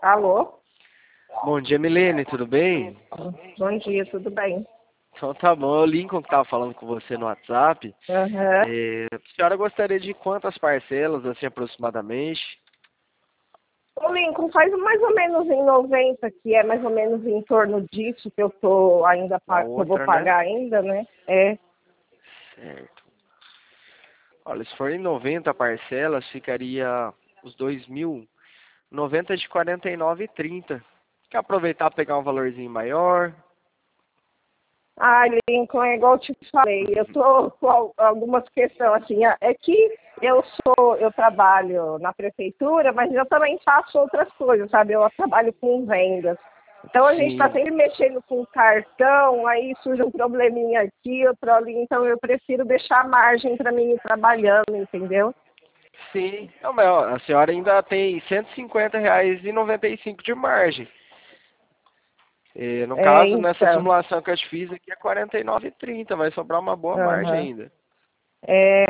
Alô? Bom dia, Milene, tudo bem? Bom dia, tudo bem? Então tá bom, é o Lincoln que estava falando com você no WhatsApp. Aham. A senhora gostaria de quantas parcelas, assim, aproximadamente? O Lincoln faz mais ou menos em 90, que é mais ou menos em torno disso que eu tô ainda Na que eu vou outra, né? pagar ainda, né? É. Certo. Olha, se for em 90 parcelas, ficaria os 2.000, 90 de 49,30. Quer aproveitar e pegar um valorzinho maior? Ah, Lincoln, é igual eu te falei, eu tô com algumas questões assim, é que eu trabalho na prefeitura, mas eu também faço outras coisas, sabe? Eu trabalho com vendas. Então a gente está Sim, sempre mexendo com cartão, aí surge um probleminha aqui, outro ali, então eu prefiro deixar margem para mim ir trabalhando, entendeu? sim. Não, mas ó, a senhora ainda tem R$ 150,95 de margem. No É, caso, nessa então. simulação que eu te fiz aqui é 49,30, vai sobrar uma boa margem Aham. ainda. É,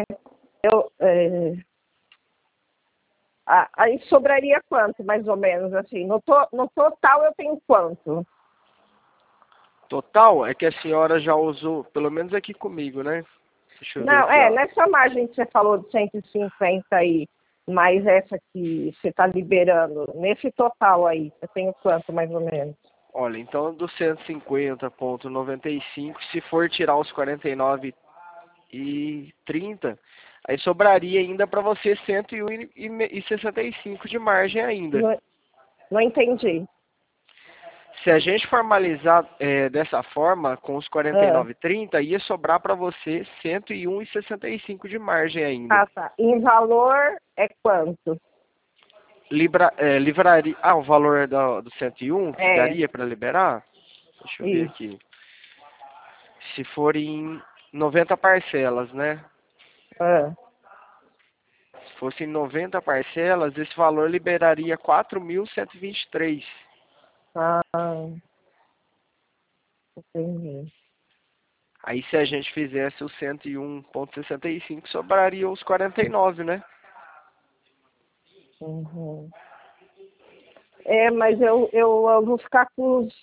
aí sobraria quanto, mais ou menos, assim? No total eu tenho quanto? Total, é que a senhora já usou, pelo menos aqui comigo, né? Deixa eu ver Não, aqui, ó. nessa margem que você falou de 150 aí, mais essa que você está liberando, nesse total aí, você tem quanto, mais ou menos? Olha, então dos 150,95, se for tirar os 49,30, aí sobraria ainda para você 101,65 de margem ainda. Não, não entendi. Se a gente formalizar dessa forma, com os Ah, 49,30, ia sobrar para você 101,65 de margem ainda. tá. Em valor é quanto? Livraria. Ah, o valor do 101 que É, daria para liberar? Deixa eu ver isso. aqui. Se for em 90 parcelas, né? Ah, Se fosse em 90 parcelas, esse valor liberaria 4.123. ah, entendi. Aí se a gente fizesse o 101,65, sobraria os 49, né? Uhum. Mas eu vou ficar com os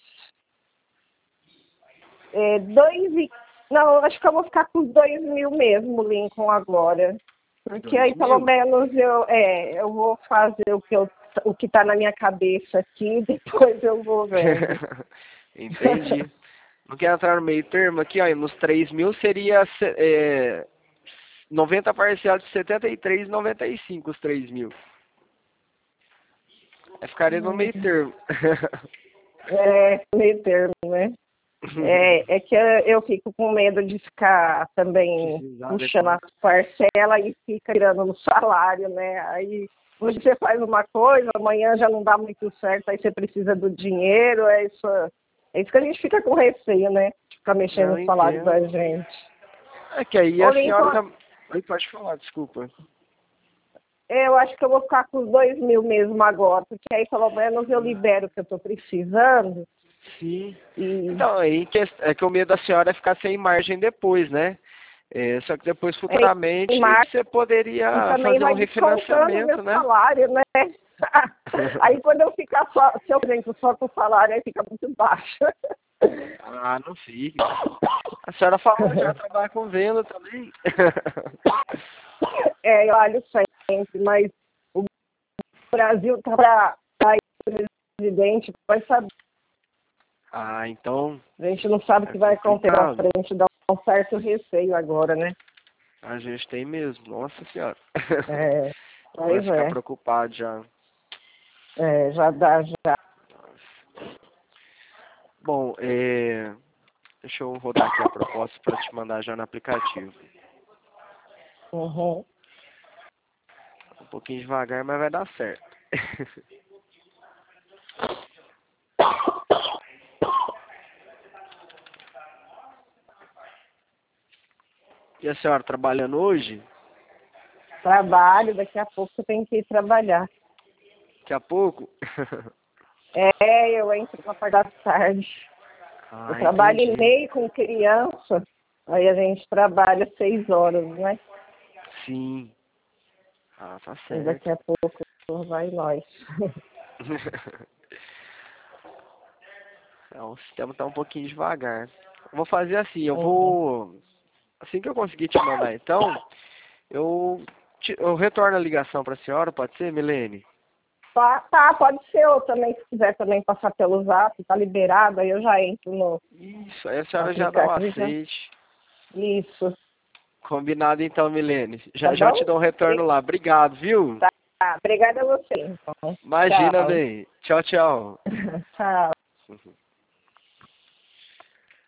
dois e... Não, eu acho que eu vou ficar com os 2.000 mesmo, Lincoln, agora. Porque aí, pelo 2.000? menos, eu vou fazer o que está na minha cabeça aqui, depois eu vou vendo. Entendi. Não quer entrar no meio termo aqui, ó, nos 3.000 seria 90 parcelas de 73,95 os 3.000. Aí ficaria no meio termo. Meio termo, né? É que eu fico com medo de ficar também Precisar puxando as depois. parcelas e fica tirando no salário, né? Aí hoje você faz uma coisa, amanhã já não dá muito certo, aí você precisa do dinheiro, é isso que a gente fica com receio, né? De ficar mexendo Não no salário entendo. da gente. É que aí Ô, a senhora Lincoln, tá. Oi, pode falar, desculpa. eu acho que eu vou ficar com os 2.000 mesmo agora, porque aí pelo menos eu libero o que eu estou precisando Sim. e Então, aí é que o medo da senhora é ficar sem margem depois, né? Só que depois, em futuramente, março você e poderia também fazer um vai descontando o meu refinanciamento, né? salário, né? Aí quando eu ficar só, se eu, por exemplo, só com o salário, aí fica muito baixo. Ah, não fica. A senhora falou já trabalha com venda também. Eu olho sempre, mas o Brasil está para ir presidente, vai saber. Ah, então A gente não sabe o é que vai acontecer na complicado. frente, dá um certo receio agora, né? A gente tem mesmo, nossa senhora. É, Começa pois a ficar é, preocupado já. já dá, já. Bom, deixa eu rodar aqui a proposta para te mandar já no aplicativo. Uhum. Um pouquinho devagar, mas vai dar certo. E a senhora trabalhando hoje? Trabalho, daqui a pouco eu tenho que ir trabalhar. Daqui a pouco? Eu entro na parte da tarde. Eu Ah, trabalho em entendi. meio com criança, aí a gente trabalha 6 horas, né? Sim. Ah, tá E certo. daqui a pouco vai nós. O sistema tá um pouquinho devagar. Eu vou fazer assim, eu vou... Assim que eu conseguir te mandar, então, eu retorno a ligação para a senhora, pode ser, Milene? Tá, pode ser, ou também, se quiser também passar pelo Zap, tá liberado, aí eu já entro no Isso, aí a senhora já dá um aplicativo. aceite. Isso, Combinado então, Milene. tá Já bom? te dou um retorno lá. Obrigado, viu? Tá, obrigada a você, então. Imagina, Tchau. bem. Tchau, tchau. Tchau.